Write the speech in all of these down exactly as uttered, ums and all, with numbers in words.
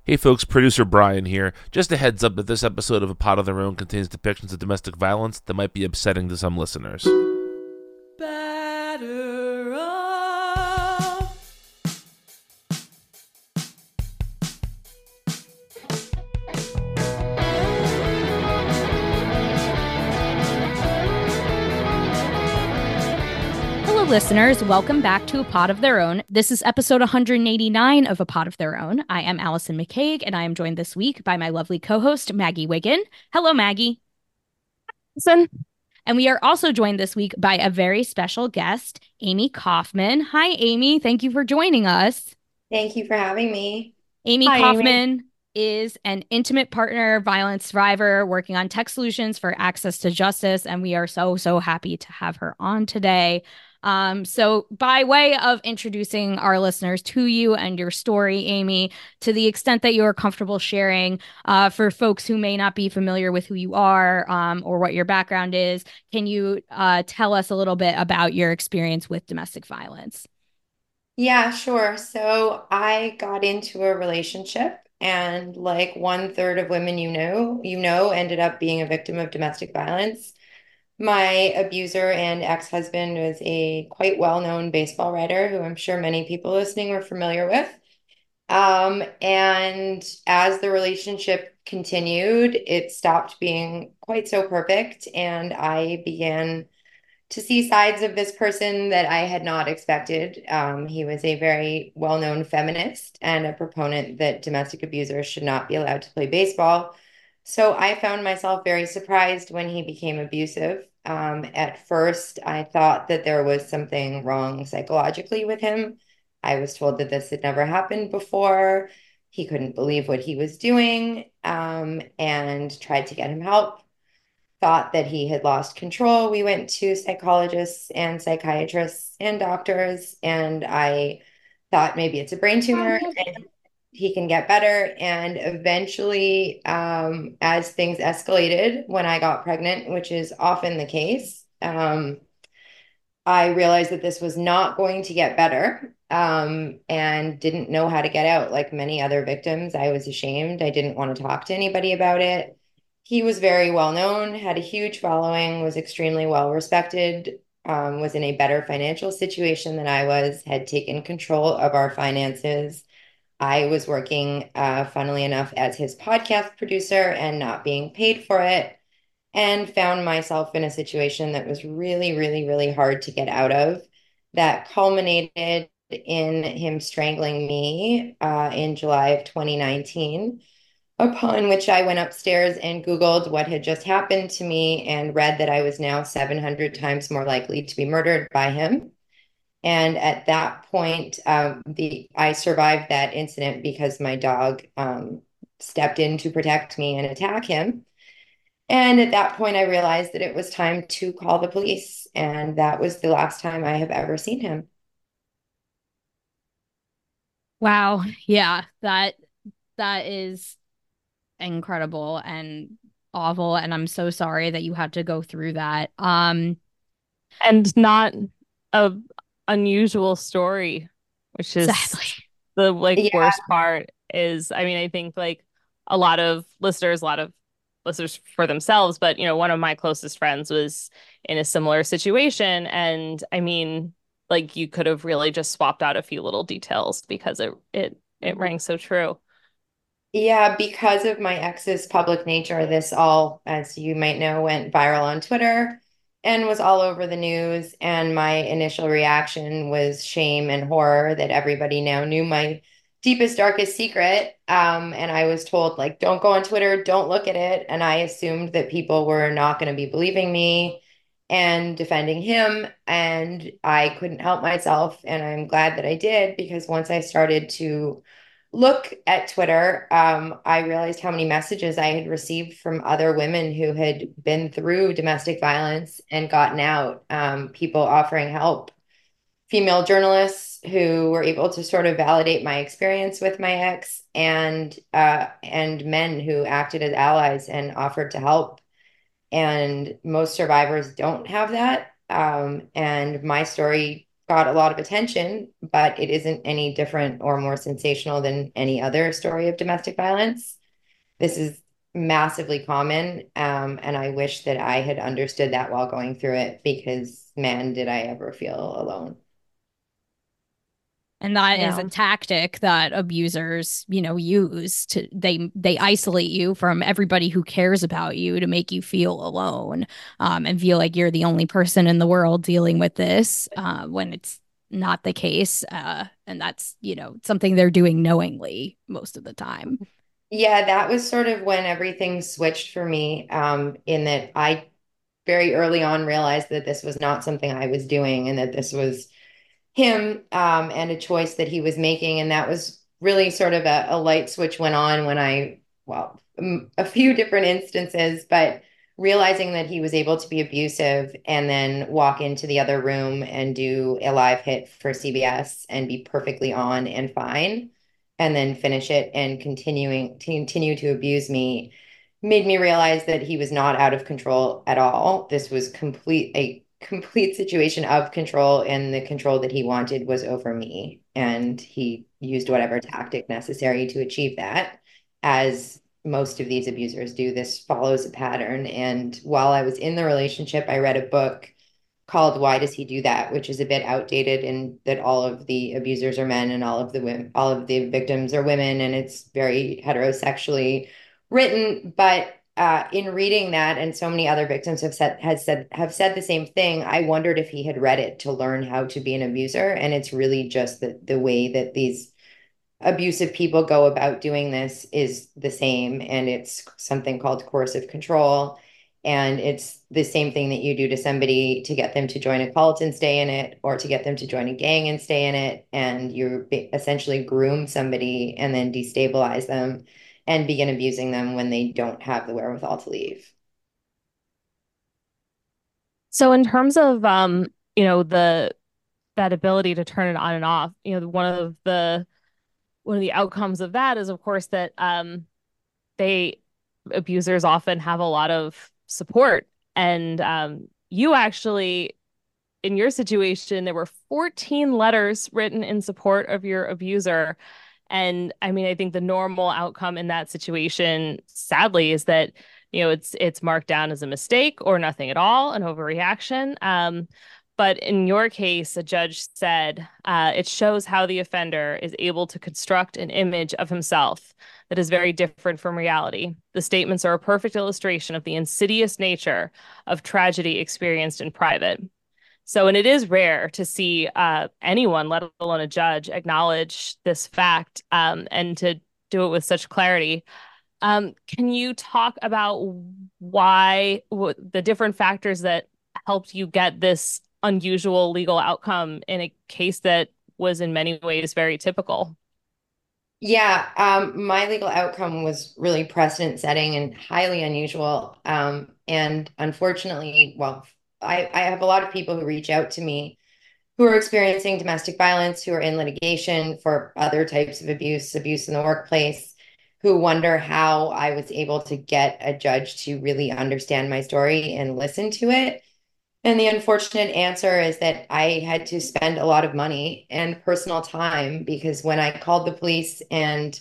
Hey folks, producer Brian here. Just a heads up that this episode of A Pot of Their Own contains depictions of domestic violence that might be upsetting to some listeners. Batter up. Hello, listeners. Welcome back to A Pot of Their Own. This is episode one hundred eighty-nine of A Pot of Their Own. I am Allison McCaig, and I am joined this week by my lovely co-host, Maggie Wiggin. Hello, Maggie. Listen. And we are also joined this week by a very special guest, Amy Kaufman. Hi, Amy. Thank you for joining us. Thank you for having me. Amy Hi, Kaufman Amy. is an intimate partner, violence survivor, working on tech solutions for access to justice. And we are so, so happy to have her on today. Um, so by way of introducing our listeners to you and your story, Amy, to the extent that you are comfortable sharing, uh, for folks who may not be familiar with who you are um, or what your background is, can you uh, tell us a little bit about your experience with domestic violence? Yeah, sure. So I got into a relationship and like one third of women you know, you know, ended up being a victim of domestic violence. My abuser and ex-husband was a quite well-known baseball writer who I'm sure many people listening were familiar with. Um, and as the relationship continued, it stopped being quite so perfect, and I began to see sides of this person that I had not expected. Um, he was a very well-known feminist and a proponent that domestic abusers should not be allowed to play baseball. So I found myself very surprised when he became abusive. Um, at first, I thought that there was something wrong psychologically with him. I was told that this had never happened before. He couldn't believe what he was doing, um, and tried to get him help. Thought that he had lost control. We went to psychologists and psychiatrists and doctors, and I thought maybe it's a brain tumor and he can get better. And eventually, um, as things escalated when I got pregnant, which is often the case, um, I realized that this was not going to get better, um, and didn't know how to get out. Like many other victims, I was ashamed. I didn't want to talk to anybody about it. He was very well known, had a huge following, was extremely well respected, um, was in a better financial situation than I was, had taken control of our finances. I was working, uh, funnily enough, as his podcast producer and not being paid for it, and found myself in a situation that was really, really, really hard to get out of. That culminated in him strangling me uh, in July of twenty nineteen, upon which I went upstairs and Googled what had just happened to me and read that I was now seven hundred times more likely to be murdered by him. And at that point, um, the I survived that incident because my dog um, stepped in to protect me and attack him. And at that point, I realized that it was time to call the police. And that was the last time I have ever seen him. Wow. Yeah, that that is incredible and awful, and I'm so sorry that you had to go through that. Um, And not a unusual story, which is sadly. the like Yeah, worst part is, I mean, I think like a lot of listeners, a lot of listeners for themselves, but you know, one of my closest friends was in a similar situation. And I mean, like you could have really just swapped out a few little details because it it it rang so true. yeah, because of my ex's public nature, this all, as you might know, went viral on Twitter and was all over the news. And my initial reaction was shame and horror that everybody now knew my deepest, darkest secret. Um, and I was told, like, don't go on Twitter, don't look at it. And I assumed that people were not going to be believing me and defending him. And I couldn't help myself. And I'm glad that I did, because once I started to look at Twitter, um, I realized how many messages I had received from other women who had been through domestic violence and gotten out, um, people offering help, female journalists who were able to sort of validate my experience with my ex, and uh, and men who acted as allies and offered to help. And most survivors don't have that. Um, and my story got a lot of attention, but it isn't any different or more sensational than any other story of domestic violence. This is massively common. Um, and I wish that I had understood that while going through it, because man, did I ever feel alone. And that is a Yeah. tactic that abusers, you know, use to they they isolate you from everybody who cares about you to make you feel alone, um, and feel like you're the only person in the world dealing with this, uh, when it's not the case. Uh, and that's, you know, something they're doing knowingly most of the time. Yeah, that was sort of when everything switched for me, um, in that I very early on realized that this was not something I was doing and that this was him, um, and a choice that he was making. And that was really sort of a, a light switch went on when I, well, um, a few different instances, but realizing that he was able to be abusive and then walk into the other room and do a live hit for C B S and be perfectly on and fine, and then finish it and continuing to continue to abuse me made me realize that he was not out of control at all. This was complete a complete situation of control, and the control that he wanted was over me. And he used whatever tactic necessary to achieve that, as most of these abusers do. This follows a pattern. And while I was in the relationship, I read a book called Why Does He Do That, which is a bit outdated in that all of the abusers are men and all of the women, all of the victims are women, and it's very heterosexually written. But uh, in reading that, and so many other victims have said has said have said the same thing, I wondered if he had read it to learn how to be an abuser. And it's really just the the way that these abusive people go about doing this is the same, and it's something called coercive control. And it's the same thing that you do to somebody to get them to join a cult and stay in it, or to get them to join a gang and stay in it. And you essentially groom somebody and then destabilize them and begin abusing them when they don't have the wherewithal to leave. So in terms of um, you know, the that ability to turn it on and off, you know, one of the one of the outcomes of that is, of course, that um, they abusers often have a lot of support. And um, you actually, in your situation, there were fourteen letters written in support of your abuser. And I mean, I think the normal outcome in that situation, sadly, is that, you know, it's it's marked down as a mistake or nothing at all, an overreaction. Um, but in your case, a judge said uh, it shows how the offender is able to construct an image of himself that is very different from reality. The statements are a perfect illustration of the insidious nature of tragedy experienced in private. So, and it is rare to see uh, anyone, let alone a judge, acknowledge this fact, um, and to do it with such clarity. Um, can you talk about why what, the different factors that helped you get this unusual legal outcome in a case that was in many ways very typical? Yeah, um, my legal outcome was really precedent setting and highly unusual. Um, and unfortunately, well, I, I have a lot of people who reach out to me who are experiencing domestic violence, who are in litigation for other types of abuse, abuse in the workplace, who wonder how I was able to get a judge to really understand my story and listen to it. And the unfortunate answer is that I had to spend a lot of money and personal time, because when I called the police and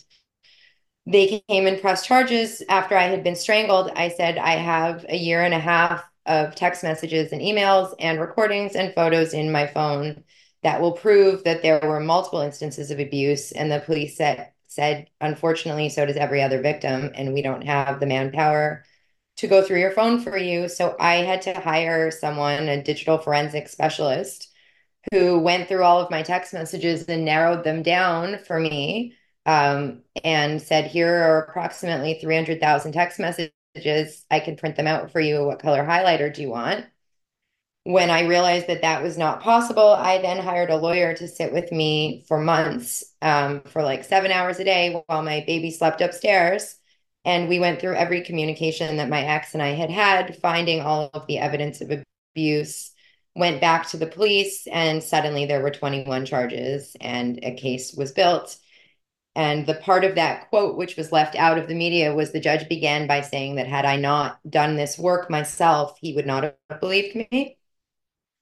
they came and pressed charges after I had been strangled, I said, I have a year and a half of text messages and emails and recordings and photos in my phone that will prove that there were multiple instances of abuse. And the police said, said, unfortunately, so does every other victim, and we don't have the manpower to go through your phone for you. So I had to hire someone, a digital forensic specialist, who went through all of my text messages and narrowed them down for me, um, and said, here are approximately three hundred thousand text messages. I can print them out for you. What color highlighter do you want? When I realized that that was not possible, I then hired a lawyer to sit with me for months, um, for like seven hours a day while my baby slept upstairs. And we went through every communication that my ex and I had had, finding all of the evidence of abuse, went back to the police, and suddenly there were twenty-one charges and a case was built. And the part of that quote, which was left out of the media, was the judge began by saying that had I not done this work myself, he would not have believed me.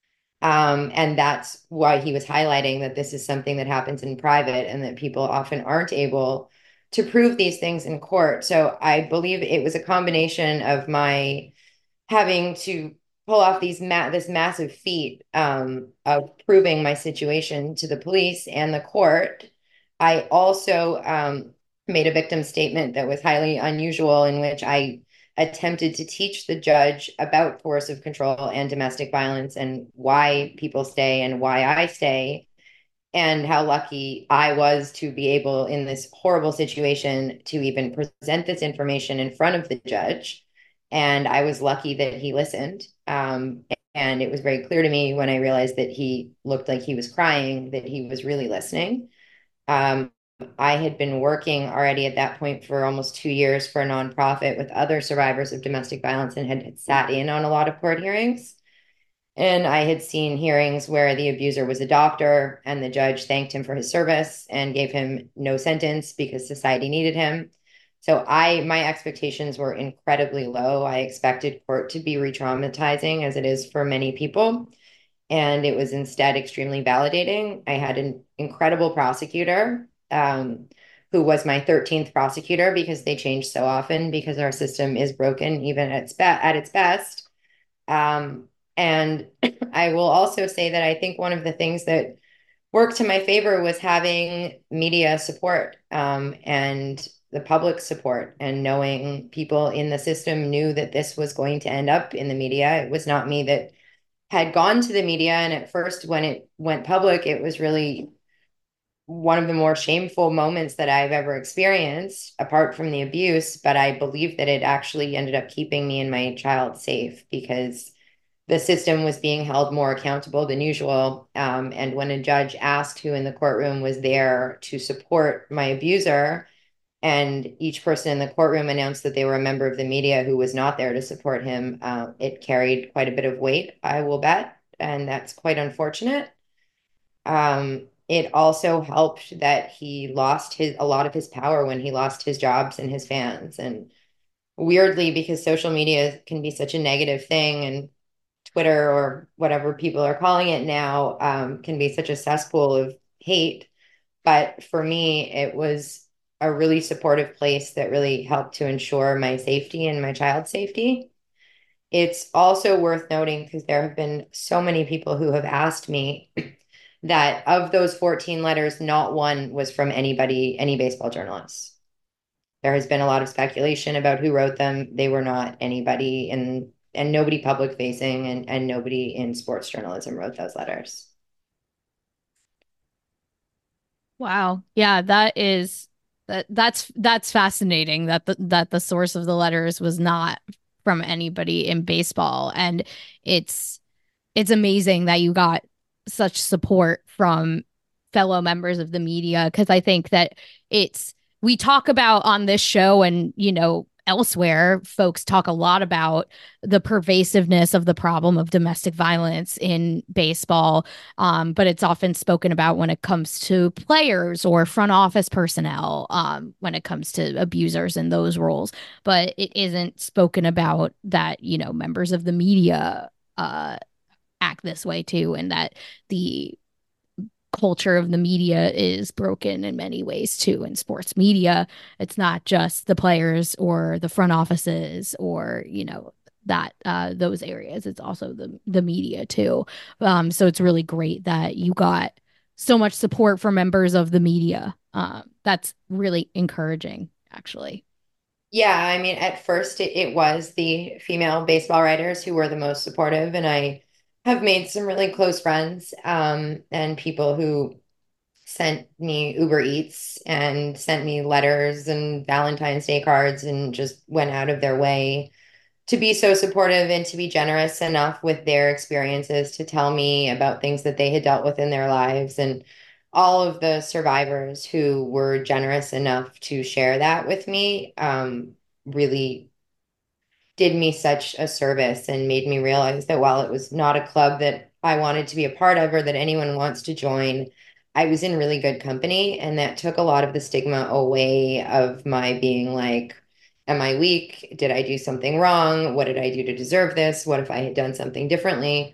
Um, and that's why he was highlighting that this is something that happens in private and that people often aren't able to prove these things in court. So I believe it was a combination of my having to pull off these ma this massive feat um, of proving my situation to the police and the court. I also um, made a victim statement that was highly unusual, in which I attempted to teach the judge about coercive control and domestic violence and why people stay and why I stay, and how lucky I was to be able, in this horrible situation, to even present this information in front of the judge. And I was lucky that he listened. Um, and it was very clear to me when I realized that he looked like he was crying, that he was really listening. Um, I had been working already at that point for almost two years for a nonprofit with other survivors of domestic violence and had sat in on a lot of court hearings. And I had seen hearings where the abuser was a doctor and the judge thanked him for his service and gave him no sentence because society needed him. So I, my expectations were incredibly low. I expected court to be re-traumatizing, as it is for many people. And it was instead extremely validating. I had an incredible prosecutor, um, who was my thirteenth prosecutor, because they change so often because our system is broken even at its, be at its best. Um, and I will also say that I think one of the things that worked to my favor was having media support, um, and the public support, and knowing people in the system knew that this was going to end up in the media. It was not me that had gone to the media. And at first, when it went public, it was really one of the more shameful moments that I've ever experienced, apart from the abuse. But I believe that it actually ended up keeping me and my child safe, because the system was being held more accountable than usual. Um, and when a judge asked who in the courtroom was there to support my abuser, and each person in the courtroom announced that they were a member of the media who was not there to support him, uh, it carried quite a bit of weight, I will bet. And that's quite unfortunate. Um, it also helped that he lost his a lot of his power when he lost his jobs and his fans. And weirdly, because social media can be such a negative thing, and Twitter, or whatever people are calling it now, um, can be such a cesspool of hate. But for me, it was a really supportive place that really helped to ensure my safety and my child's safety. It's also worth noting, because there have been so many people who have asked me, that of those fourteen letters, not one was from anybody, any baseball journalists. There has been a lot of speculation about who wrote them. They were not anybody in, and nobody public facing, and, and nobody in sports journalism wrote those letters. Wow. Yeah, that is that that's that's fascinating that the that the source of the letters was not from anybody in baseball. And it's it's amazing that you got such support from fellow members of the media, because I think that it's we talk about on this show, and you know elsewhere, folks talk a lot about the pervasiveness of the problem of domestic violence in baseball, um, but it's often spoken about when it comes to players or front office personnel, um, when it comes to abusers in those roles. But it isn't spoken about that, you know, members of the media uh, act this way too, and that the culture of the media is broken in many ways too. In sports media, it's not just the players or the front offices, or you know that uh those areas, it's also the the media too. Um so it's really great that you got so much support from members of the media. Um that's really encouraging, actually. Yeah, I mean, at first it, it was the female baseball writers who were the most supportive, and I have made some really close friends, um, and people who sent me Uber Eats and sent me letters and Valentine's Day cards, and just went out of their way to be so supportive and to be generous enough with their experiences to tell me about things that they had dealt with in their lives. And all of the survivors who were generous enough to share that with me, um, really did me such a service and made me realize that while it was not a club that I wanted to be a part of, or that anyone wants to join, I was in really good company. And that took a lot of the stigma away of my being like, am I weak? Did I do something wrong? What did I do to deserve this? What if I had done something differently?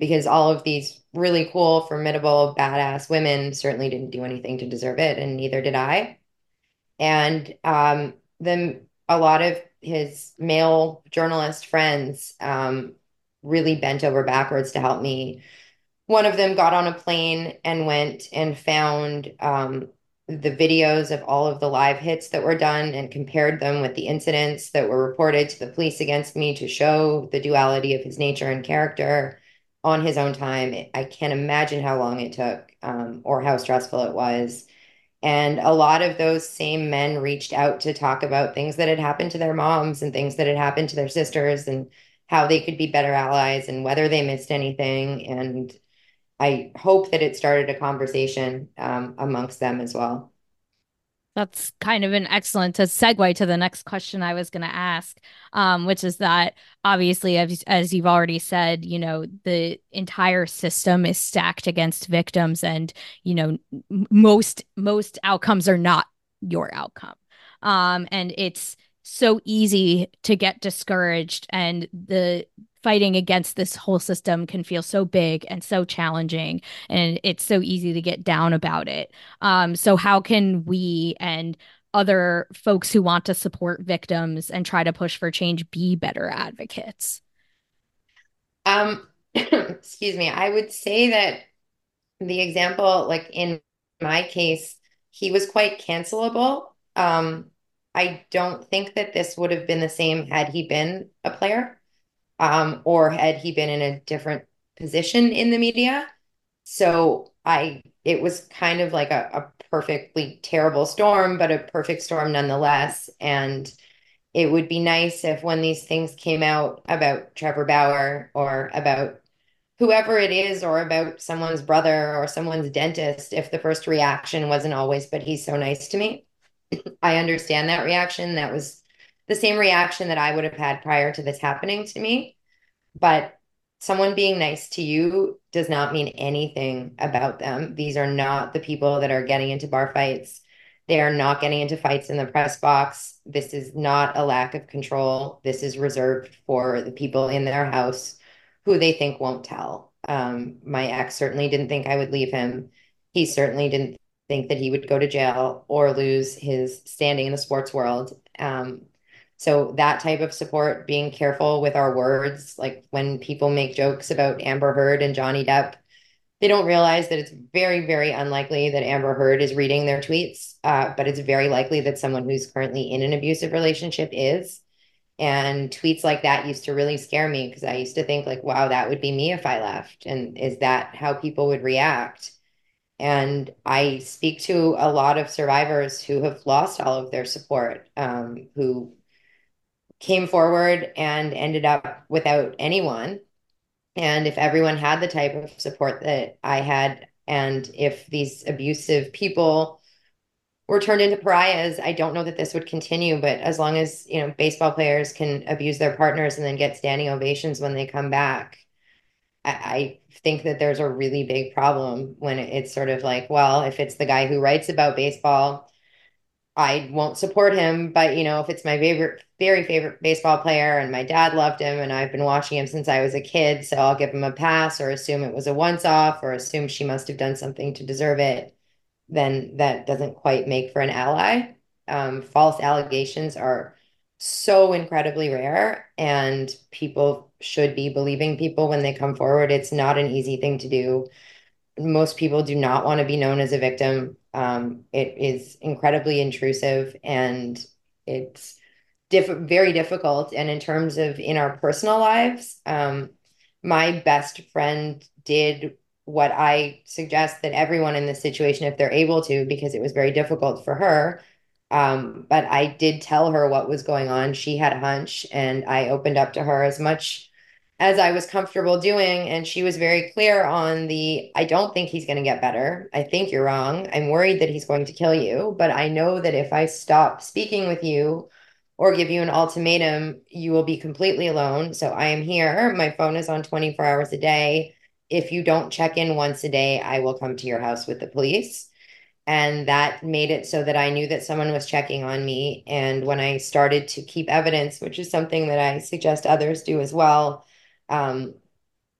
because all of these really cool, formidable, badass women certainly didn't do anything to deserve it, and neither did I. And um, then a lot of his male journalist friends um, really bent over backwards to help me. One of them got on a plane and went and found um, the videos of all of the live hits that were done and compared them with the incidents that were reported to the police against me to show the duality of his nature and character on his own time. I can't imagine how long it took um, or how stressful it was. And a lot of those same men reached out to talk about things that had happened to their moms and things that had happened to their sisters and how they could be better allies and whether they missed anything. And I hope that it started a conversation um, amongst them as well. That's kind of an excellent to segue to the next question I was going to ask, um, which is that obviously, as, as you've already said, you know, the entire system is stacked against victims, and you know, m- most most outcomes are not your outcome, um, and it's so easy to get discouraged, and the fighting against this whole system can feel so big and so challenging, and it's so easy to get down about it. Um, so how can we and other folks who want to support victims and try to push for change be better advocates? Um, excuse me. I would say that the example, like in my case, he was quite cancelable. Um, I don't think that this would have been the same had he been a player, um, or had he been in a different position in the media. So I, it was kind of like a, a perfectly terrible storm, but a perfect storm nonetheless. And it would be nice if when these things came out about Trevor Bauer or about whoever it is or about someone's brother or someone's dentist, if the first reaction wasn't always, but he's so nice to me. I understand that reaction. That was the same reaction that I would have had prior to this happening to me. But someone being nice to you does not mean anything about them. These are not the people that are getting into bar fights. They are not getting into fights in the press box. This is not a lack of control. This is reserved for the people in their house who they think won't tell. Um, my ex certainly didn't think I would leave him. He certainly didn't think that he would go to jail or lose his standing in the sports world. Um, so that type of support, being careful with our words, like when people make jokes about Amber Heard and Johnny Depp, they don't realize that it's very, very unlikely that Amber Heard is reading their tweets, uh, but it's very likely that someone who's currently in an abusive relationship is. And tweets like that used to really scare me because I used to think like, wow, that would be me if I left. And is that how people would react? And I speak to a lot of survivors who have lost all of their support, um, who came forward and ended up without anyone. And if everyone had the type of support that I had, and if these abusive people were turned into pariahs, I don't know that this would continue. But as long as, you know, baseball players can abuse their partners and then get standing ovations when they come back, I, I think that there's a really big problem when it's sort of like, well, if it's the guy who writes about baseball, I won't support him. But, you know, if it's my favorite, very favorite baseball player and my dad loved him and I've been watching him since I was a kid, so I'll give him a pass or assume it was a once off or assume she must have done something to deserve it, then that doesn't quite make for an ally. Um, false allegations are so incredibly rare, and people should be believing people when they come forward. It's not an easy thing to do. Most people do not want to be known as a victim. Um, it is incredibly intrusive and it's diff very difficult. And in terms of in our personal lives, um, my best friend did what I suggest that everyone in this situation, if they're able to, because it was very difficult for her. Um, but I did tell her what was going on. She had a hunch, and I opened up to her as much as I was comfortable doing. And she was very clear on the, I don't think he's going to get better. I think you're wrong. I'm worried that he's going to kill you. But I know that if I stop speaking with you or give you an ultimatum, you will be completely alone. So I am here. My phone is on twenty-four hours a day. If you don't check in once a day, I will come to your house with the police. And that made it so that I knew that someone was checking on me. And when I started to keep evidence, which is something that I suggest others do as well, um,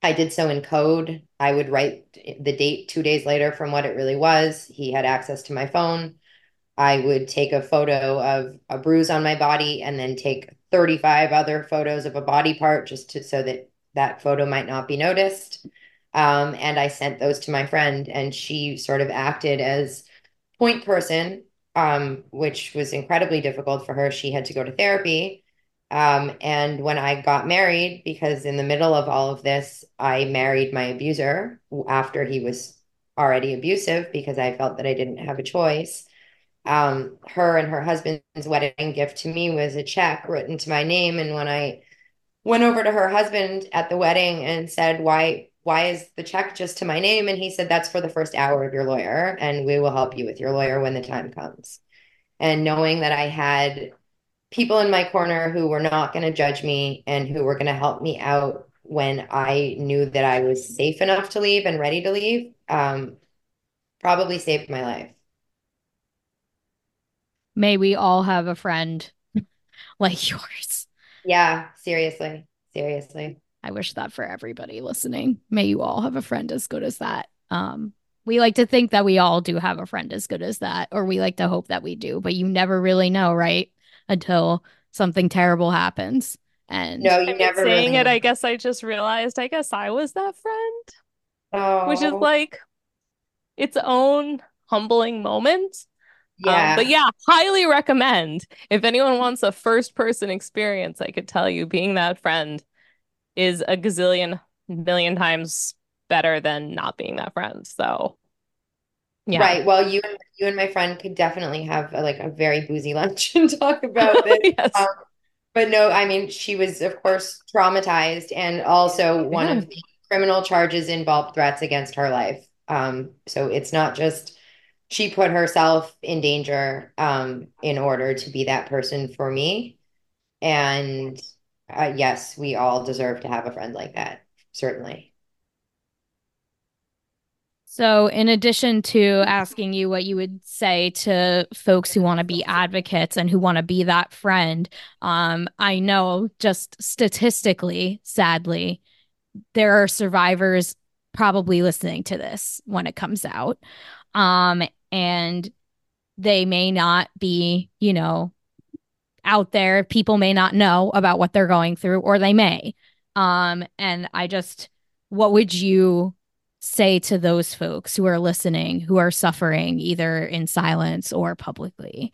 I did so in code. I would write the date two days later from what it really was. He had access to my phone. I would take a photo of a bruise on my body and then take thirty-five other photos of a body part just to, so that that photo might not be noticed. Um, and I sent those to my friend, and she sort of acted as point person, um, which was incredibly difficult for her. She had to go to therapy. Um, and when I got married, because in the middle of all of this, I married my abuser after he was already abusive because I felt that I didn't have a choice. Um, her and her husband's wedding gift to me was a check written to my name. And when I went over to her husband at the wedding and said, why, why is the check just to my name? And he said, that's for the first hour of your lawyer, and we will help you with your lawyer when the time comes. And knowing that I had people in my corner who were not going to judge me and who were going to help me out when I knew that I was safe enough to leave and ready to leave, um, probably saved my life. May we all have a friend like yours. Yeah, seriously, seriously. I wish that for everybody listening. May you all have a friend as good as that. Um, we like to think that we all do have a friend as good as that, or we like to hope that we do, but you never really know, right? Until something terrible happens. And No, I you mean, never saying really it, know. I guess I just realized, I guess I was that friend, which is Oh, like its own humbling moment. Um, but yeah. yeah, highly recommend. If anyone wants a first person experience, I could tell you being that friend is a gazillion million times better than not being that friend. So yeah. Right. Well, you and you and my friend could definitely have a, like a very boozy lunch and talk about this. Um, Yes. but no, I mean, she was, of course, traumatized, and also one Yeah. of the criminal charges involved threats against her life. Um, so it's not just she put herself in danger, um, in order to be that person for me. And uh, yes, we all deserve to have a friend like that, certainly. so, in addition to asking you what you would say to folks who want to be advocates and who want to be that friend, um, I know just statistically, sadly, there are survivors probably listening to this when it comes out. Um, and they may not be, you know, out there. People may not know about what they're going through, or they may. Um, and I just, what would you say to those folks who are listening, who are suffering either in silence or publicly?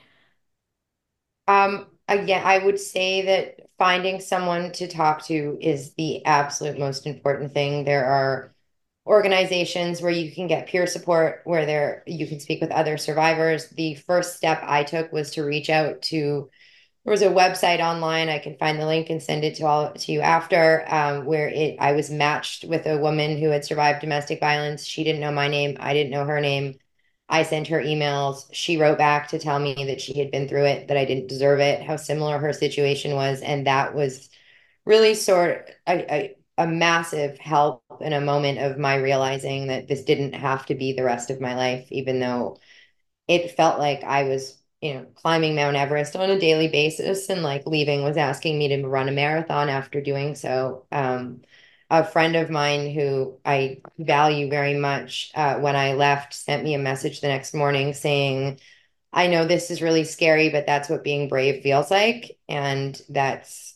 Um, again, I would say that finding someone to talk to is the absolute most important thing. There are organizations where you can get peer support, where there you can speak with other survivors. The first step I took was to reach out to, there was a website online. I can find the link and send it to all to you after, um, where it I was matched with a woman who had survived domestic violence. She didn't know my name. I didn't know her name. I sent her emails. She wrote back to tell me that she had been through it, that I didn't deserve it, how similar her situation was. And that was really sort a, a, a massive help in a moment of my realizing that this didn't have to be the rest of my life, even though it felt like I was, you know, climbing Mount Everest on a daily basis, and like leaving was asking me to run a marathon after doing so. Um, a friend of mine who I value very much, uh, when I left, sent me a message the next morning saying, I know this is really scary, but that's what being brave feels like. And that's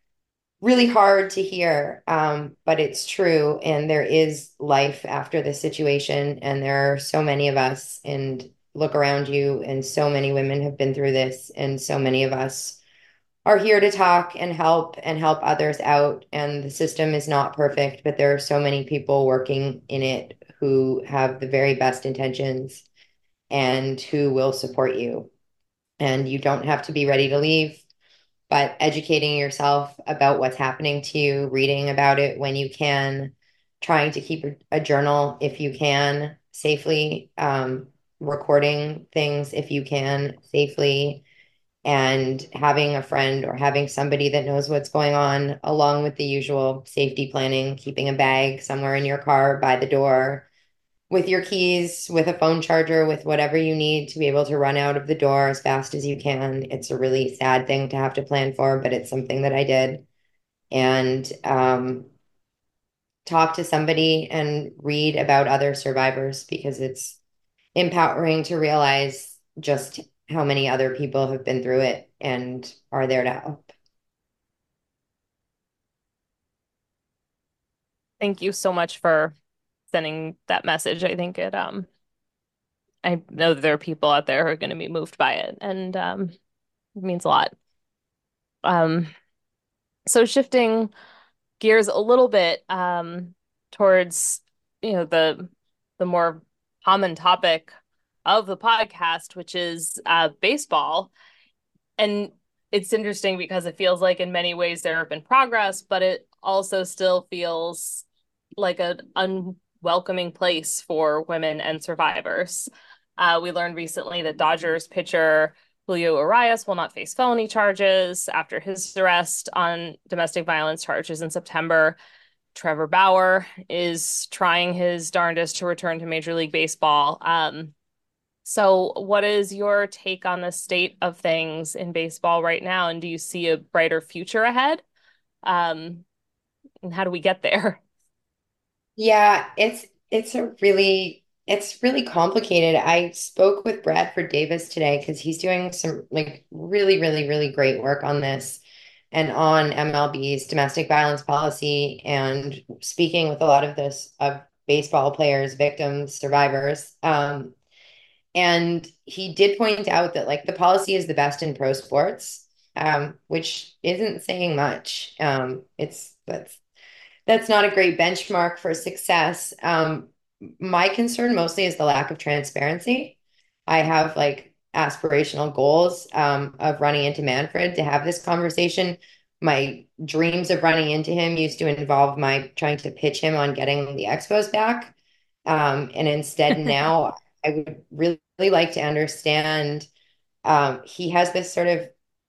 really hard to hear, um, but it's true. And there is life after this situation. And there are so many of us, and look around you, and so many women have been through this. And so many of us are here to talk and help and help others out. And the system is not perfect, but there are so many people working in it who have the very best intentions and who will support you. And you don't have to be ready to leave, but educating yourself about what's happening to you, reading about it when you can, trying to keep a, a journal if you can safely, um, recording things if you can safely, and having a friend or having somebody that knows what's going on, along with the usual safety planning, keeping a bag somewhere in your car by the door with your keys, with a phone charger, with whatever you need to be able to run out of the door as fast as you can. It's a really sad thing to have to plan for, but it's something that I did. And um, talk to somebody and read about other survivors because it's empowering to realize just how many other people have been through it and are there to help. Thank you so much for sending that message. I think it um I know that there are people out there who are going to be moved by it, and um it means a lot. Um so shifting gears a little bit um towards you know the the more common topic of the podcast, which is uh baseball. And it's interesting because it feels like in many ways there have been progress, but it also still feels like an unwelcoming place for women and survivors. Uh, we learned recently that Dodgers pitcher Julio Urias will not face felony charges after his arrest on domestic violence charges in September. Trevor Bauer is trying his darndest to return to Major League Baseball. Um, so, what is your take on the state of things in baseball right now? And do you see a brighter future ahead? Um, and how do we get there? Yeah, it's it's a really it's really complicated. I spoke with Bradford Davis today because he's doing some like really, really, really great work on this and on M L B's domestic violence policy and speaking with a lot of this of baseball players, victims, survivors. Um, and he did point out that like the policy is the best in pro sports, um, which isn't saying much. Um, it's that's that's not a great benchmark for success. Um, my concern mostly is the lack of transparency. I have like aspirational goals um, of running into Manfred to have this conversation. My dreams of running into him used to involve my trying to pitch him on getting the Expos back. Um, and instead, now I would really like to understand. Um, he has this sort of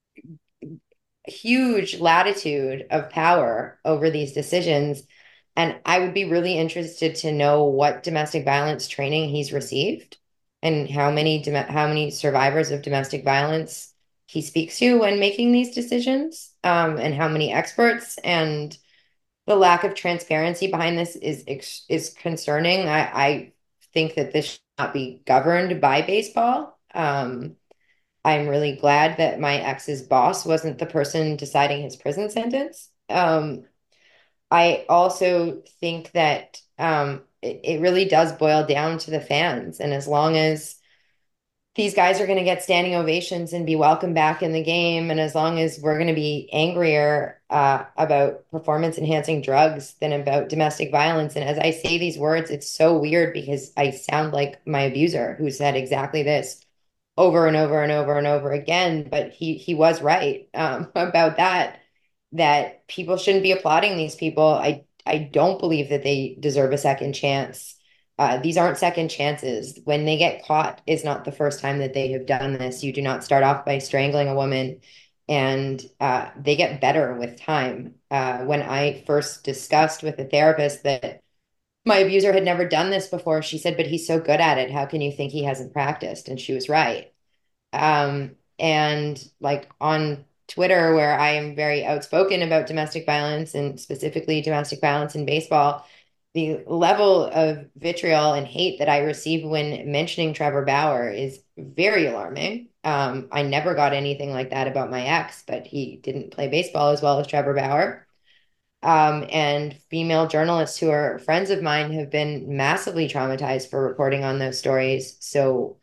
huge latitude of power over these decisions. And I would be really interested to know what domestic violence training he's received and how many how many survivors of domestic violence he speaks to when making these decisions, um, and how many experts. And the lack of transparency behind this is is concerning. I, I think that this should not be governed by baseball. Um, I'm really glad that my ex's boss wasn't the person deciding his prison sentence. Um, I also think that um, it, it really does boil down to the fans. And as long as these guys are going to get standing ovations and be welcomed back in the game, and as long as we're going to be angrier uh, about performance enhancing drugs than about domestic violence. And as I say these words, it's so weird because I sound like my abuser who said exactly this over and over and over and over again. But he he was right um, about that, that people shouldn't be applauding these people. I I don't believe that they deserve a second chance. Uh, these aren't second chances. When they get caught is not the first time that they have done this. You do not start off by strangling a woman, and uh, they get better with time. Uh, when I first discussed with a therapist that my abuser had never done this before, she said, "But he's so good at it. How can you think he hasn't practiced?" And she was right. Um, and like on Twitter, where I am very outspoken about domestic violence and specifically domestic violence in baseball, the level of vitriol and hate that I receive when mentioning Trevor Bauer is very alarming. Um, I never got anything like that about my ex, but he didn't play baseball as well as Trevor Bauer. Um, and female journalists who are friends of mine have been massively traumatized for reporting on those stories. So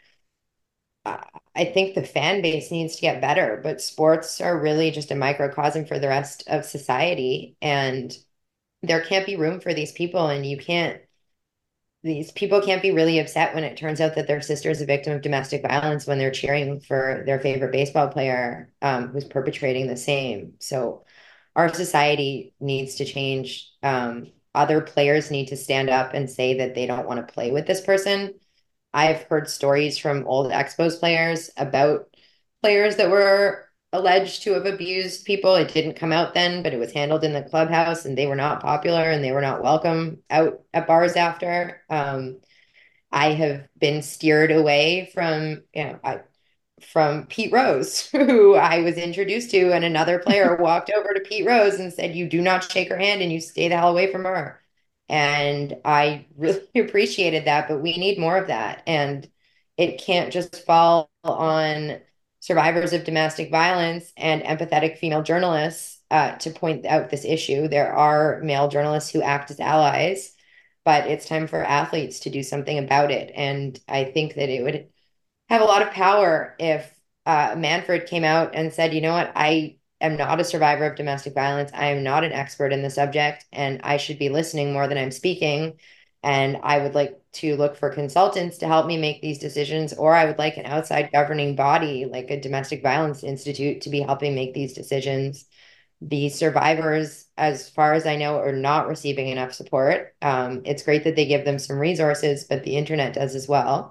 uh, I think the fan base needs to get better, but sports are really just a microcosm for the rest of society. And there can't be room for these people. And you can't, these people can't be really upset when it turns out that their sister is a victim of domestic violence when they're cheering for their favorite baseball player um, who's perpetrating the same. So our society needs to change. Um, other players need to stand up and say that they don't want to play with this person. I've heard stories from old Expos players about players that were alleged to have abused people. It didn't come out then, but it was handled in the clubhouse, and they were not popular and they were not welcome out at bars after. Um, I have been steered away from, you know, I from Pete Rose, who I was introduced to, and another player walked over to Pete Rose and said, "You do not shake her hand and you stay the hell away from her." And I really appreciated that, but we need more of that. And it can't just fall on survivors of domestic violence and empathetic female journalists uh, to point out this issue. There are male journalists who act as allies, but it's time for athletes to do something about it. And I think that it would have a lot of power if uh, Manfred came out and said, you know what, I am not a survivor of domestic violence. I am not an expert in the subject, and I should be listening more than I'm speaking. And I would like to look for consultants to help me make these decisions, or I would like an outside governing body like a domestic violence institute to be helping make these decisions. The survivors, as far as I know, are not receiving enough support. Um, it's great that they give them some resources, but the internet does as well,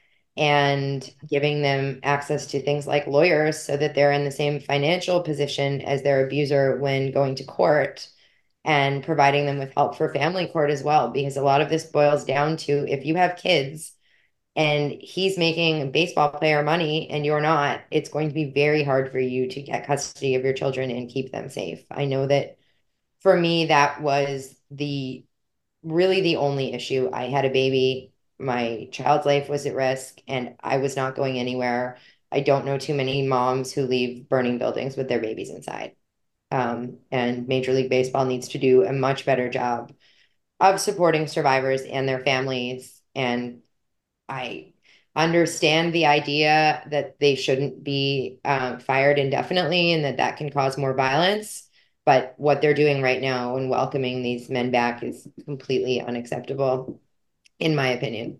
and giving them access to things like lawyers so that they're in the same financial position as their abuser when going to court, and providing them with help for family court as well. Because a lot of this boils down to, if you have kids and he's making a baseball player money and you're not, it's going to be very hard for you to get custody of your children and keep them safe. I know that for me, that was the really the only issue. I had a baby, my child's life was at risk, and I was not going anywhere. I don't know too many moms who leave burning buildings with their babies inside. Um, and Major League Baseball needs to do a much better job of supporting survivors and their families. And I understand the idea that they shouldn't be um, fired indefinitely and that that can cause more violence. But what they're doing right now and welcoming these men back is completely unacceptable, in my opinion.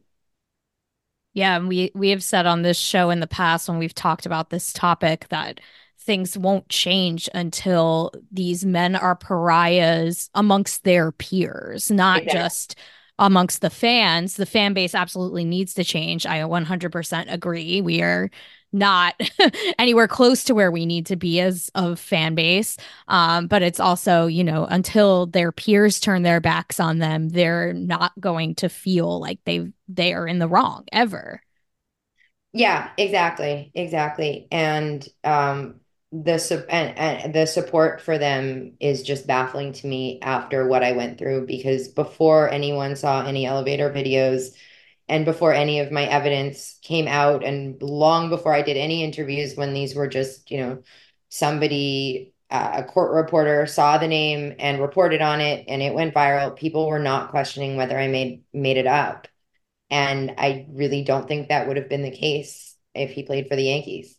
Yeah, and we we have said on this show in the past when we've talked about this topic that things won't change until these men are pariahs amongst their peers, not Exactly. just amongst the fans. The fan base absolutely needs to change. I one hundred percent agree. We are not anywhere close to where we need to be as a fan base. Um, but it's also, you know, until their peers turn their backs on them, they're not going to feel like they they are in the wrong ever. Yeah, exactly, exactly. And um, the su and, and the support for them is just baffling to me after what I went through, because before anyone saw any elevator videos and before any of my evidence came out, and long before I did any interviews, when these were just, you know, somebody, uh, a court reporter saw the name and reported on it and it went viral, people were not questioning whether I made made it up. And I really don't think that would have been the case if he played for the Yankees.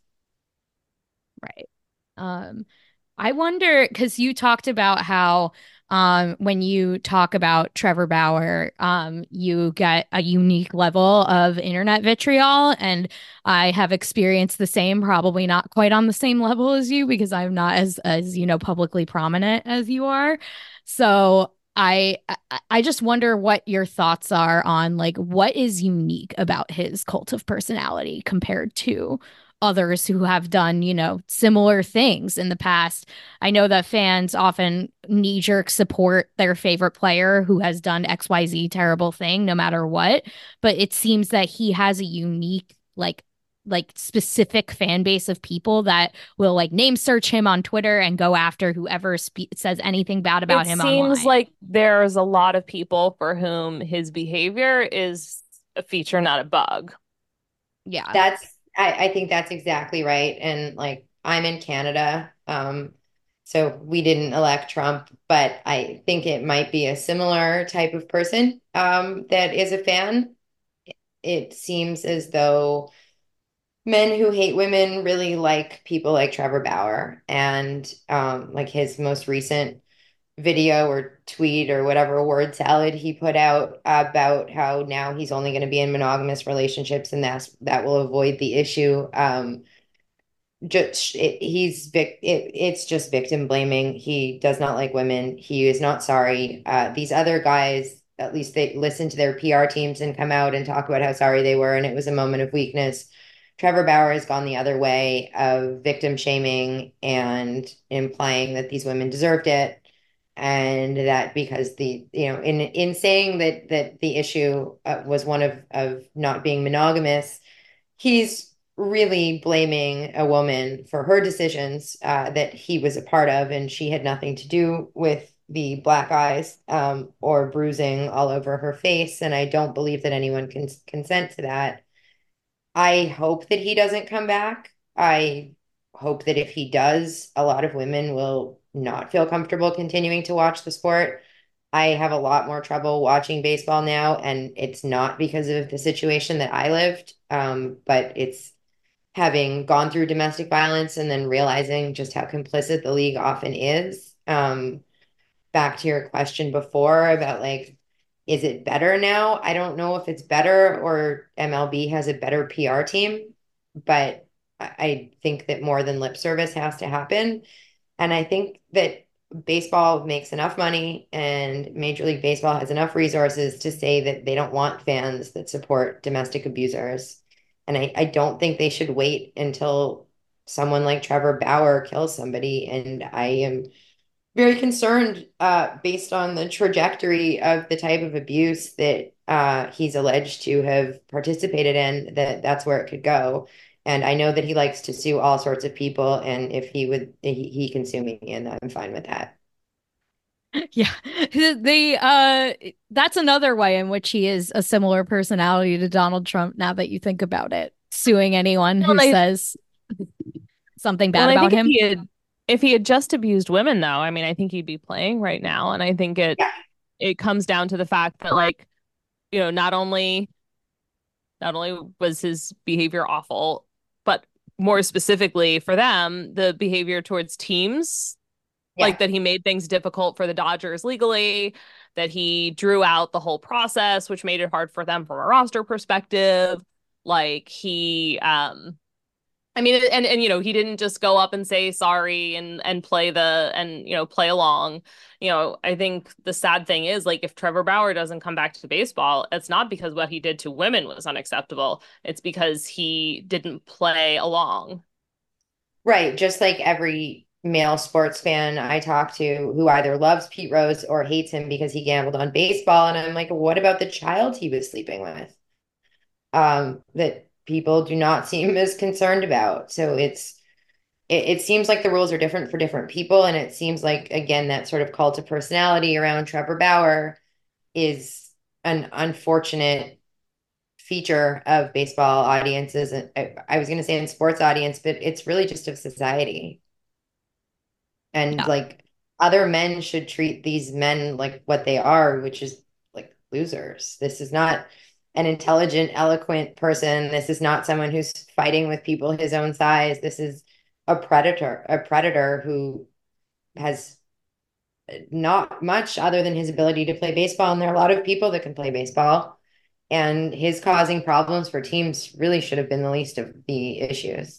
Right. Um, I wonder because you talked about how um, when you talk about Trevor Bauer, um, you get a unique level of internet vitriol, and I have experienced the same, probably not quite on the same level as you because I'm not as as you know publicly prominent as you are. So I I I just wonder what your thoughts are on like what is unique about his cult of personality compared to others who have done, you know, similar things in the past. I know that fans often knee jerk support their favorite player who has done X Y Z terrible thing no matter what, but it seems that he has a unique like like specific fan base of people that will like name search him on Twitter and go after whoever spe- says anything bad about It him seems online. like there's a lot of people for whom his behavior is a feature, not a bug. Yeah. That's, I, I think that's exactly right. And like, I'm in Canada. Um, so we didn't elect Trump, but I think it might be a similar type of person um, that is a fan. It seems as though men who hate women really like people like Trevor Bauer, and um, like his most recent video or tweet or whatever word salad he put out about how now he's only going to be in monogamous relationships and that's that will avoid the issue. Um, just it, he's vic it, it's just victim blaming. He does not like women. He is not sorry. Uh, these other guys, at least they listen to their P R teams and come out and talk about how sorry they were and it was a moment of weakness. Trevor Bauer has gone the other way of victim shaming and implying that these women deserved it, and that because the you know in in saying that that the issue uh, was one of of not being monogamous, he's really blaming a woman for her decisions uh, that he was a part of, and she had nothing to do with the black eyes um, or bruising all over her face. And I don't believe that anyone can consent to that. I hope that he doesn't come back. I hope that if he does, a lot of women will not feel comfortable continuing to watch the sport. I have a lot more trouble watching baseball now, and it's not because of the situation that I lived, um, but it's having gone through domestic violence and then realizing just how complicit the league often is. Um, back to your question before about like, is it better now? I don't know if it's better or M L B has a better P R team, but I I think that more than lip service has to happen. And I think that baseball makes enough money and Major League Baseball has enough resources to say that they don't want fans that support domestic abusers. And I, I don't think they should wait until someone like Trevor Bauer kills somebody. And I am very concerned uh, based on the trajectory of the type of abuse that uh, he's alleged to have participated in, that that's where it could go. And I know that he likes to sue all sorts of people. And if he would, he, he can sue me, and I'm fine with that. Yeah. The uh that's another way in which he is a similar personality to Donald Trump now that you think about it. Suing anyone who Well, I, says something bad well, I about think if him. he had if he had just abused women, though, I mean, I think he'd be playing right now. And I think it Yeah. it comes down to the fact that, like, you know, not only not only was his behavior awful, but more specifically for them, the behavior towards teams, like Yeah. that he made things difficult for the Dodgers legally, that he drew out the whole process, which made it hard for them from a roster perspective. Like he, um, I mean, and and you know, he didn't just go up and say sorry and and play the and you know play along. You know, I think the sad thing is, like, if Trevor Bauer doesn't come back to baseball, it's not because what he did to women was unacceptable. It's because he didn't play along. Right. Just like every male sports fan I talk to who either loves Pete Rose or hates him because he gambled on baseball. And I'm like, what about the child he was sleeping with? Um, that people do not seem as concerned about. So it's it, it seems like the rules are different for different people. And it seems like, again, that sort of cult of personality around Trevor Bauer is an unfortunate feature of baseball audiences. And I, I was going to say in sports audience, but it's really just of society. And Yeah. like other men should treat these men like what they are, which is like losers. This is not an intelligent, eloquent person. This is not someone who's fighting with people his own size. This is a predator, a predator who has not much other than his ability to play baseball. And there are a lot of people that can play baseball. And his causing problems for teams really should have been the least of the issues.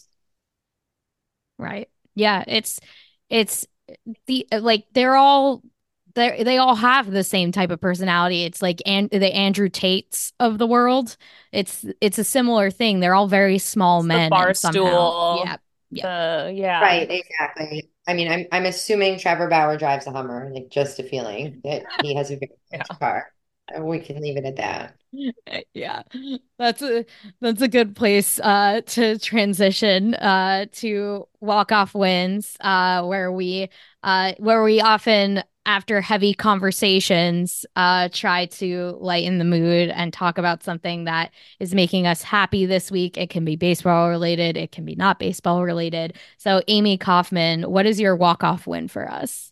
Right. Yeah, it's it's the like they're all they they all have the same type of personality. It's like and the Andrew Tates of the world. It's it's a similar thing. They're all very small It's the men bar and somehow. stool. Yeah. Yeah. The yeah. Right, exactly. I mean, I'm I'm assuming Trevor Bauer drives a Hummer, like just a feeling that he has a very Yeah. nice car. And we can leave it at that. Yeah. That's a that's a good place uh to transition uh to walk off wins uh where we uh where we often after heavy conversations uh try to lighten the mood and talk about something that is making us happy this week. It can be baseball related, it can be not baseball related. So Amy Kaufman, what is your walk off win for us?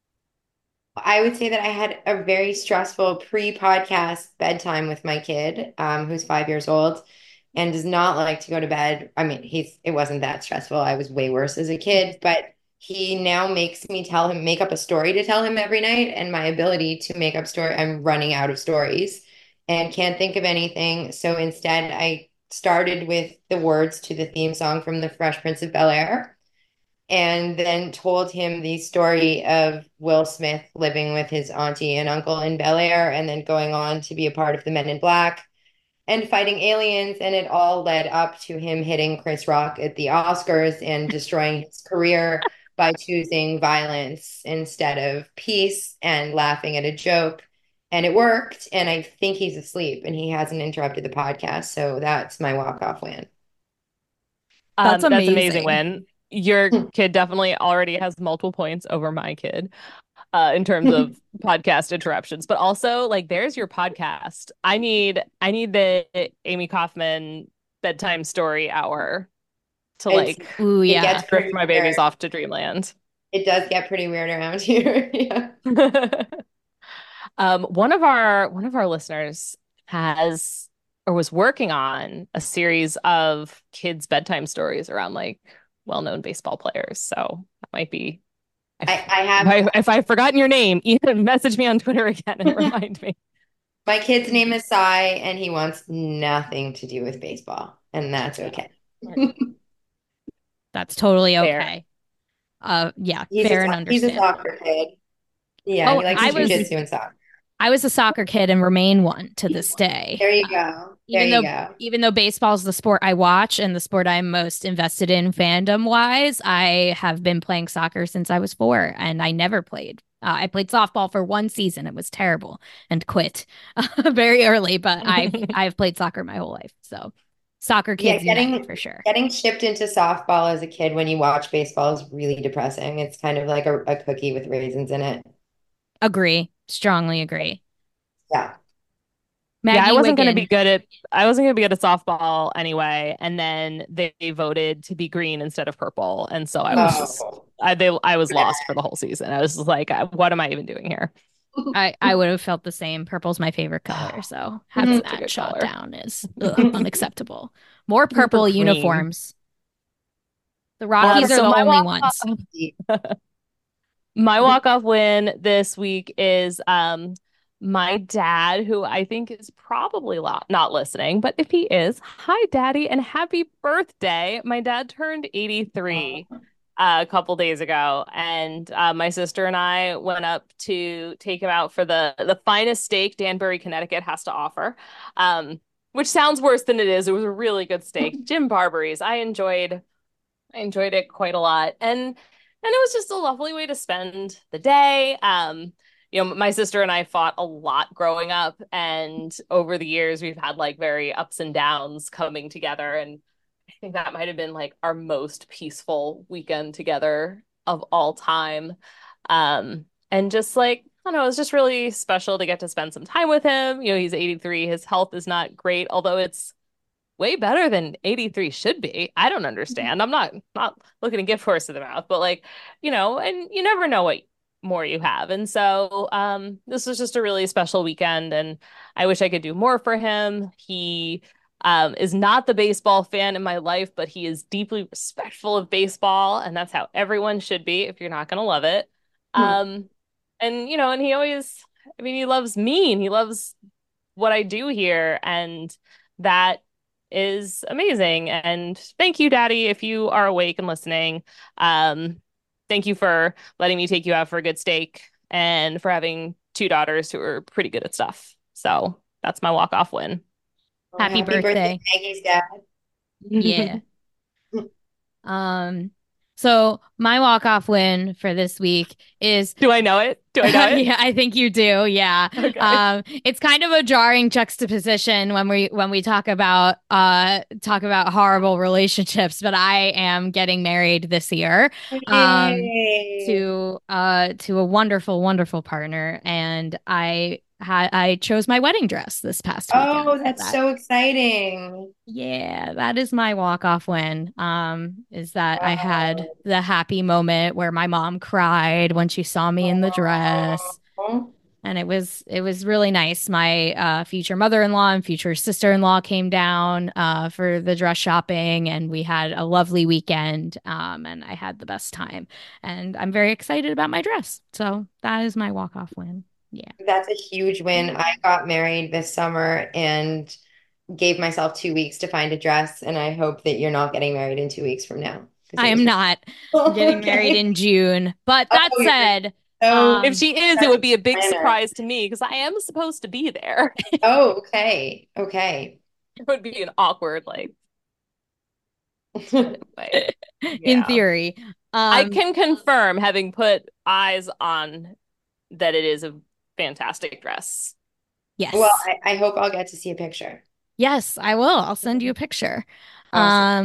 I would say that I had a very stressful pre-podcast bedtime with my kid, um, who's five years old and does not like to go to bed. I mean, he's it wasn't that stressful. I was way worse as a kid, but he now makes me tell him, make up a story to tell him every night, and my ability to make up story, I'm running out of stories and can't think of anything. So instead, I started with the words to the theme song from The Fresh Prince of Bel-Air and then told him the story of Will Smith living with his auntie and uncle in Bel Air and then going on to be a part of the Men in Black and fighting aliens. And it all led up to him hitting Chris Rock at the Oscars and destroying his career by choosing violence instead of peace and laughing at a joke. And it worked. And I think he's asleep and he hasn't interrupted the podcast. So that's my walk-off win. That's Um, that's amazing, amazing. Win. Your kid definitely already has multiple points over my kid uh, in terms of podcast interruptions. But also, like, there's your podcast. I need I need the Amy Kaufman bedtime story hour to It's like Ooh, it yeah. gets drift pretty my babies weird. off to dreamland. It does get pretty weird around here. Yeah. Um, one of our one of our listeners has or was working on a series of kids' bedtime stories around like well-known baseball players. So that might be I, if I if, have I, if I've forgotten your name, Ethan, message me on Twitter again and remind me. my kid's name is Sai, and he wants nothing to do with baseball, and that's okay. That's totally Fair. okay. Uh, yeah, He's fair a and so- he's a understandable. soccer kid. Yeah, Oh, he likes I was jujitsu and soccer. I was a soccer kid and remain one to this day. There you Uh, go. There even you though go. even though baseball is the sport I watch and the sport I'm most invested in fandom wise, I have been playing soccer since I was four, and I never played. Uh, I played softball for one season. It was terrible and quit very early, but I've I've played soccer my whole life. So soccer Yeah, kids unite getting for sure. getting shipped into softball as a kid when you watch baseball is really depressing. It's kind of like a, a cookie with raisins in it. Agree. Strongly agree. Yeah. Maggie Yeah, I wasn't going to be Wiggin. good at I wasn't going to be good at softball anyway, and then they voted to be green instead of purple, and so I was just Oh. I they I was lost for the whole season. I was just like, what am I even doing here? I, I would have felt the same. Purple's my favorite color, so Mhm. having Such a that good shot color. down is ugh, unacceptable. More purple green. uniforms. The Um, Rockies are so the my only walk ones. my walk-off win this week is um my dad, who I think is probably lo not listening, but if he is, hi, Daddy, and happy birthday. My dad turned eighty-three uh, a couple days ago, and uh, my sister and I went up to take him out for the the finest steak Danbury, Connecticut has to offer. Um, which sounds worse than it is. It was a really good steak. Jim Barbery's. I enjoyed I enjoyed it quite a lot. And and it was just a lovely way to spend the day. Um, you know, my sister and I fought a lot growing up, and over the years we've had like very ups and downs coming together. And I think that might have been like our most peaceful weekend together of all time. Um, and just like, I don't know, it was just really special to get to spend some time with him. You know, he's eighty-three. His health is not great, although it's way better than eighty-three should be. I don't understand. I'm not not looking to give horse to the mouth, but like, you know, and you never know what more you have. And so um this was just a really special weekend, and I wish I could do more for him. He um is not the baseball fan in my life, but he is deeply respectful of baseball, and that's how everyone should be if you're not going to love it. Hmm. Um and you know, and he always I mean, he loves me and he loves what I do here, and that is amazing. And thank you, Daddy, if you are awake and listening. Um, thank you for letting me take you out for a good steak and for having two daughters who are pretty good at stuff. So that's my walk-off win. Well, Happy happy birthday, birthday. Maggie's dad. Yeah. Um, so my walk-off win for this week is Do I know it? Do I know it? yeah, I think you do. Yeah. Okay. Um, it's kind of a jarring juxtaposition when we when we talk about uh talk about horrible relationships, but I am getting married this year. Um Yay. to uh to a wonderful, wonderful partner, and I had I chose my wedding dress this past weekend. Oh, So that's that so exciting. yeah, that is my walk-off win. Um, is that I had Wow. the happy moment where my mom cried when she saw me in the dress. Oh, And it was it was really nice. My uh, future mother-in-law and future sister-in-law came down uh, for the dress shopping, and we had a lovely weekend. Um, and I had the best time. And I'm very excited about my dress. So that is my walk-off win. Yeah. that's a huge win. I got married this summer and gave myself two weeks to find a dress, and I hope that you're not getting married in two weeks from now. 'Cause I it am was not getting okay. married in June. But Oh, that you're said, so If um, she is, it would be a big surprise to me because I am supposed to be there. Oh, okay. Okay. It would be an awkward, like, way. in Yeah. theory, I um, can confirm, having put eyes on, that it is a fantastic dress. yes. Well, I, I hope I'll get to see a picture. Yes, I will. I'll send you a picture. Awesome. Um,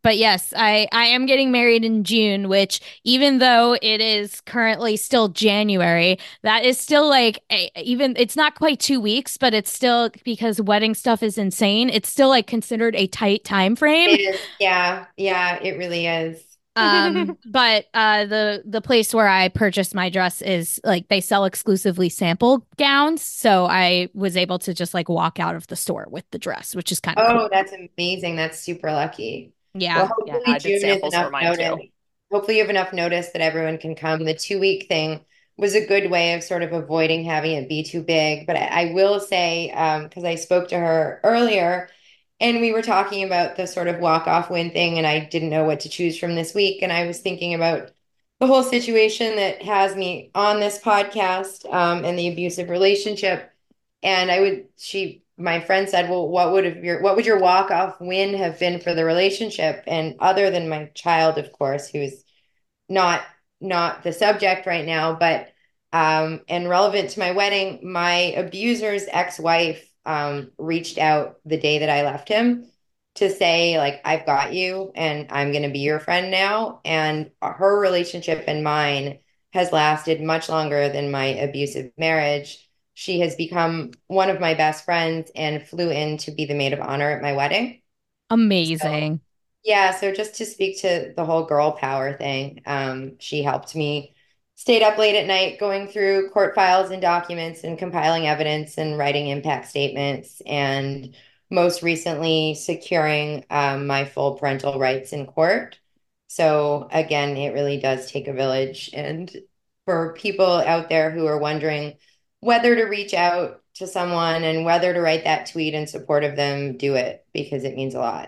but yes, I I am getting married in June, which even though it is currently still January, that is still like a, even it's not quite two weeks, but it's still because wedding stuff is insane. It's still like considered a tight time frame. It is. Yeah. Yeah, it really is. Um, but uh, the the place where I purchased my dress is like they sell exclusively sample gowns, so I was able to just like walk out of the store with the dress, which is kind of Oh, cool. that's amazing. That's super lucky. Well, Yeah. Yeah, hopefully I did June is samples for enough mine notice. too. Hopefully you have enough notice that everyone can come. The two week thing was a good way of sort of avoiding having it be too big. But I, I will say, um, because I spoke to her earlier and we were talking about the sort of walk off win thing, and I didn't know what to choose from this week. And I was thinking about the whole situation that has me on this podcast, um, and the abusive relationship. And I would, she, my friend said, well, what would have your, what would your walk off win have been for the relationship? And other than my child, of course, who's not, not the subject right now, but, um, and relevant to my wedding, my abuser's ex-wife, um, reached out the day that I left him to say, like, I've got you and I'm going to be your friend now. And her relationship and mine has lasted much longer than my abusive marriage. She has become one of my best friends and flew in to be the maid of honor at my wedding. Amazing. So, yeah, so just to speak to the whole girl power thing, um, she helped me, stayed up late at night going through court files and documents and compiling evidence and writing impact statements, and most recently securing um, my full parental rights in court. So again, it really does take a village. And for people out there who are wondering whether to reach out to someone and whether to write that tweet in support of them, do it because it means a lot.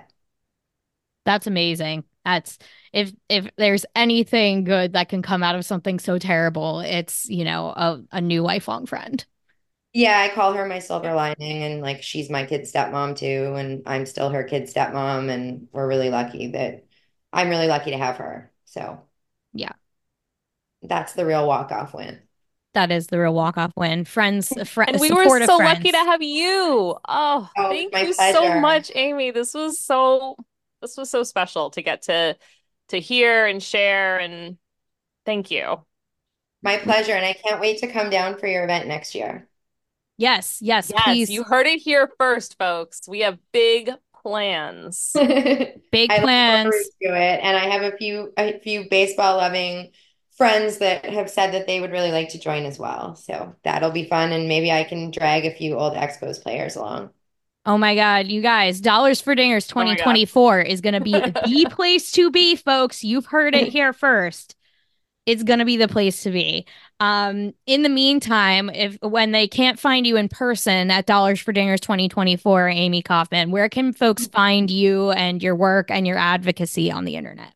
That's amazing. That's if if there's anything good that can come out of something so terrible, it's, you know, a, a new lifelong friend. Yeah, I call her my silver lining, and like she's my kid's stepmom too, and I'm still her kid's stepmom, and we're really lucky that I'm really lucky to have her. So Yeah, that's the real walk-off win. that is the real walk-off win. Friends, a fr And we were supportive so friends. lucky to have you. Oh, Oh, it's thank my you so pleasure. much, Amy. This was so this was so special to get to to hear and share, and thank you. My pleasure, and I can't wait to come down for your event next year. Yes, yes, Yes, please. you heard it here first, folks. We have big plans. Big I look plans. forward to it, and I have a few a few baseball loving friends that have said that they would really like to join as well. So that'll be fun, and maybe I can drag a few old Expos players along. Oh my God, you guys, Dollars for Dingers Oh my God. twenty twenty-four is going to be the place to be, folks. You've heard it here first. It's going to be the place to be. Um, in the meantime, if when they can't find you in person at Dollars for Dingers twenty twenty-four, Amy Kaufman, where can folks find you and your work and your advocacy on the internet?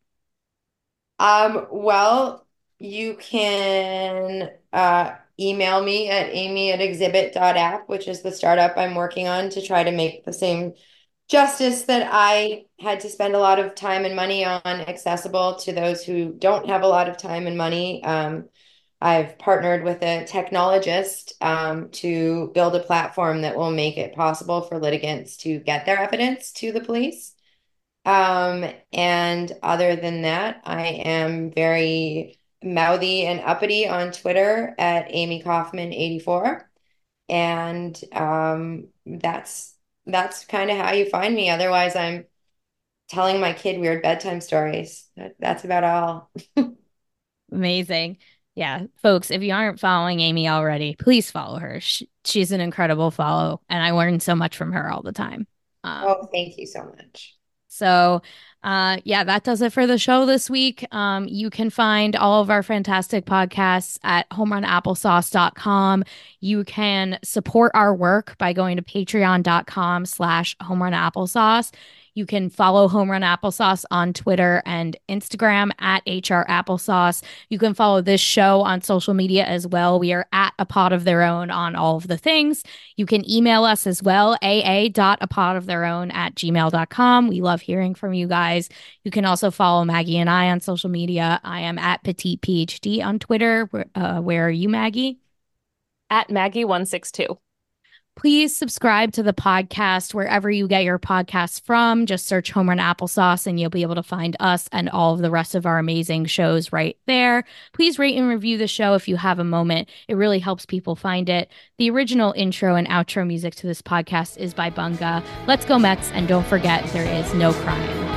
Um, well, you can uh, email me at amy at exhibit dot app, which is the startup I'm working on to try to make the same justice that I had to spend a lot of time and money on accessible to those who don't have a lot of time and money. Um, I've partnered with a technologist um, to build a platform that will make it possible for litigants to get their evidence to the police. Um, and other than that, I am very mouthy and uppity on Twitter at Amy Kaufman eighty-four. And um, that's that's kind of how you find me. Otherwise, I'm telling my kid weird bedtime stories. That, that's about all. Amazing. Yeah, folks, if you aren't following Amy already, please follow her. She, she's an incredible follow, and I learn so much from her all the time. Um, Oh, thank you so much. So, uh, yeah, that does it for the show this week. Um, you can find all of our fantastic podcasts at home run applesauce dot com. You can support our work by going to patreon dot com slash home run applesauce. You can follow Home Run Applesauce on Twitter and Instagram at H R Applesauce. You can follow this show on social media as well. We are at A Pod of Their Own on all of the things. You can email us as well, a a dot a pod of their own at gmail dot com. We love hearing from you guys. You can also follow Maggie and I on social media. I am at Petite PhD on Twitter. Uh, where are you, Maggie? At Maggie one six two. Please subscribe to the podcast wherever you get your podcasts from. Just search Home Run Applesauce and you'll be able to find us and all of the rest of our amazing shows right there. Please rate and review the show if you have a moment. It really helps people find it. The original intro and outro music to this podcast is by Bunga. Let's go Mets, and don't forget, there is no crying.